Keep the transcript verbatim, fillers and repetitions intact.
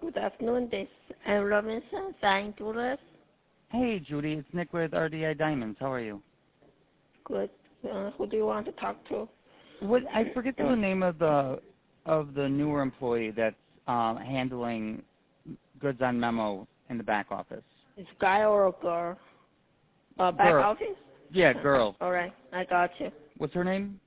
Good afternoon. This is Anne Robinson, Saint Louis. Hey, Judy. It's Nick with R D I Diamonds. How are you? Good. Uh, who do you want to talk to? What I forget the name of the of the newer employee that's um, handling goods on memo in the back office. It's a guy or a girl? Uh, back Girl. office? Yeah, girl. All right. I got you. What's her name?